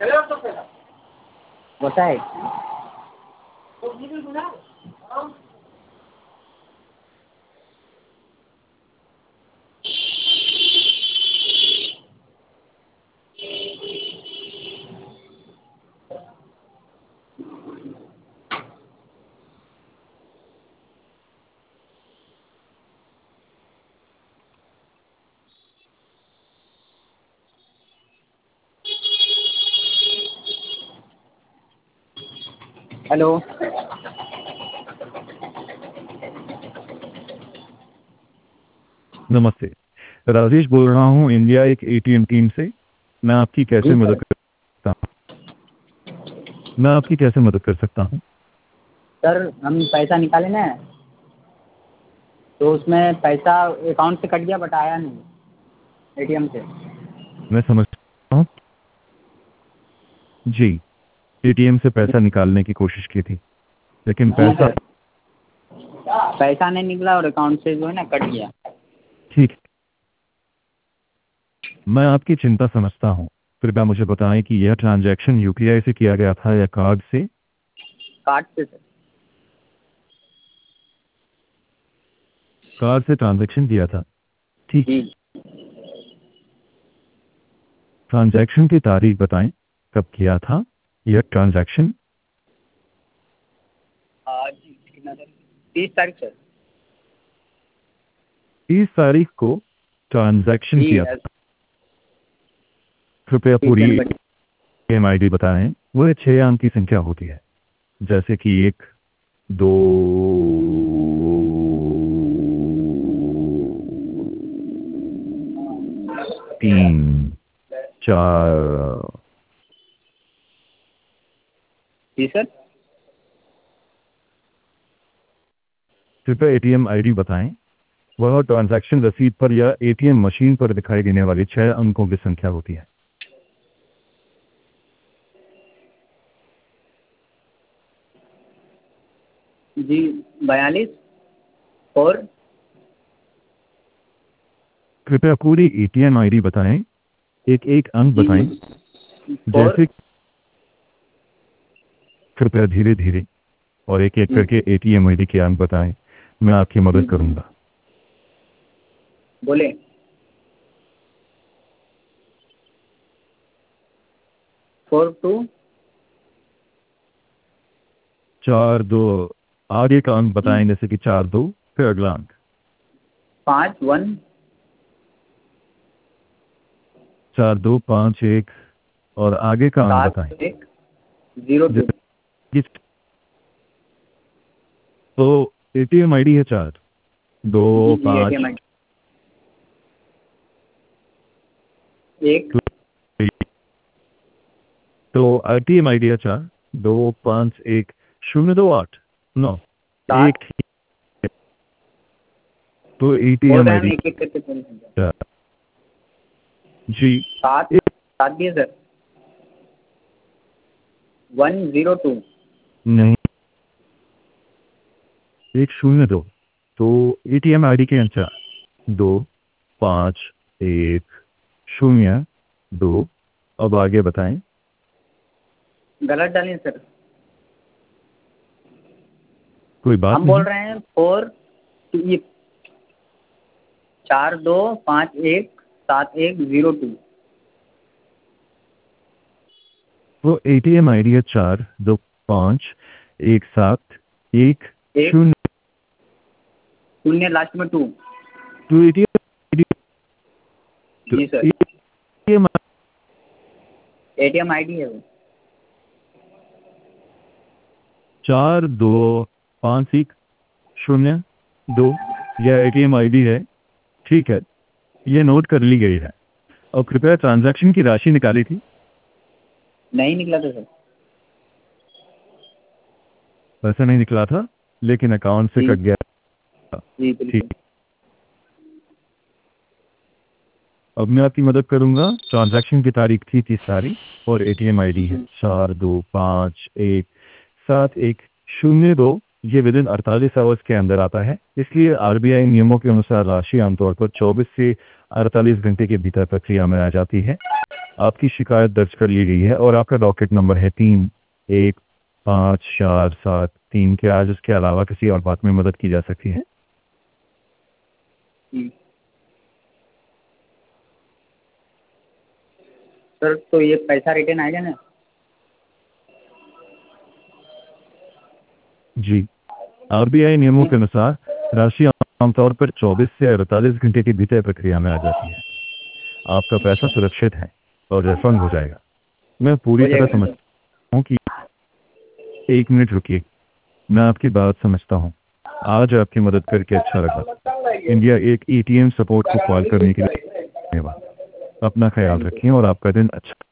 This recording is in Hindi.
होता है। हेलो। नमस्ते, राजेश बोल रहा हूँ इंडिया एक एटीएम टीम से। मैं आपकी कैसे जी मदद सर। कर सकता हूँ? मैं आपकी कैसे मदद कर सकता हूँ? सर हम पैसा निकाले ना, तो उसमें पैसा अकाउंट से कट गया बट आया नहीं एटीएम से। मैं समझता हूँ। जी, एटीएम से पैसा निकालने की कोशिश की थी, लेकिन जी पैसा सर, पैसा नहीं निकला और अकाउंट से जो है ना कट गया। ठीक है। मैं आपकी चिंता समझता हूँ। कृपया मुझे बताएं कि यह ट्रांजैक्शन यूपीआई से किया गया था या कार्ड से? कार्ड से सर। कार्ड से ट्रांजैक्शन किया था, ठीक जी। है। ट्रांजैक्शन की तारीख बताएं, कब किया था यह ट्रांजैक्शन? आज कितना सर? 30 तारीख सर। 30 तारीख को ट्रांजैक्शन जी किया था। कृपया 30 पूरी जनवरी। एमआईडी बताएं। वह 6 अंक की संख्या होती है, जैसे कि 1, 2, 3, 4। जी सर। कृपया एटीएम आईडी बताएं। वह ट्रांजैक्शन रसीद पर या एटीएम मशीन पर दिखाई देने वाली 6 अंकों की संख्या होती है। जी 42 और कृपया पूरी एटीएम आईडी बताएं, एक एक अंक जी बताएं। जी और जैसे कृपया धीरे धीरे और एक एक करके एटीएम आईडी के अंक बताएं। मैं आपकी मदद करूंगा। बोले 42 4, 2, आगे का अंक बताएं, जैसे कि 4, 2, फिर अगला अंक 51 4, 2, 5, 1 और आगे का अंक बताएं। 7102। जिस- तो एटीएम आईडी है 4, 2, जी जी 5। एटीएम एक तो एटीएम आईडी है 4, 2, 5, 1, 0, 2, 8, 9, सात। 1। तो बोल एटीएम रहे हैं हम आईडी एक एक करके पूरी संख्या। जी सात। सात भी है सर। 102। नहीं, 102। तो एटीएम आईडी के अंक 2, 5, 1, 0, 2। अब आगे बताएं। गलत डालिए सर। कोई बात हम बोल नहीं। रहे हैं 42517102। वो एटीएम आईडी है 4, 2, 5, 1, 7, 1, एक 0। शून्य लास्ट में 2। तो एटीएम जी सर। एटीएम एटीएम आईडी है वो। 4, 2, 5, 1, 0, 2 यह एटीएम आईडी है, ठीक है। यह नोट कर ली गई है। और कृपया ट्रांजैक्शन की राशि निकाली थी? नहीं निकला था सर। पैसा नहीं निकला था, लेकिन अकाउंट से जी कट गया था। जी ठीक। बिल्कुल। अब मैं आपकी मदद करूंगा। ट्रांजैक्शन की तारीख थी 30 तारीख और एटीएम आईडी है 4, 2, 5, 1, 7, 1, 0, 2। ये विद इन 48 आवर्स के अंदर आता है, इसलिए आरबीआई नियमों के अनुसार राशि आमतौर पर 24 से 48 घंटे के भीतर प्रक्रिया में आ जाती है। आपकी शिकायत दर्ज कर ली गई है और आपका डॉकेट नंबर है 315473। क्या आज इसके अलावा किसी और बात में मदद की जा सकती है? सर तो ये पैसा रिटर्न आएगा ना? जी, आरबीआई नियमों के अनुसार राशि आमतौर पर 24 से 48 घंटे के भीतर प्रक्रिया में आ जाती है। आपका पैसा सुरक्षित है और रिफंड हो जाएगा। मैं पूरी तरह समझता हूँ कि 1 मिनट रुकिए, मैं आपकी बात समझता हूँ। आज आपकी मदद करके अच्छा लगा। इंडिया एक एटीएम सपोर्ट को कॉल करने के लिए धन्यवाद। अपना ख्याल रखें और आपका दिन अच्छा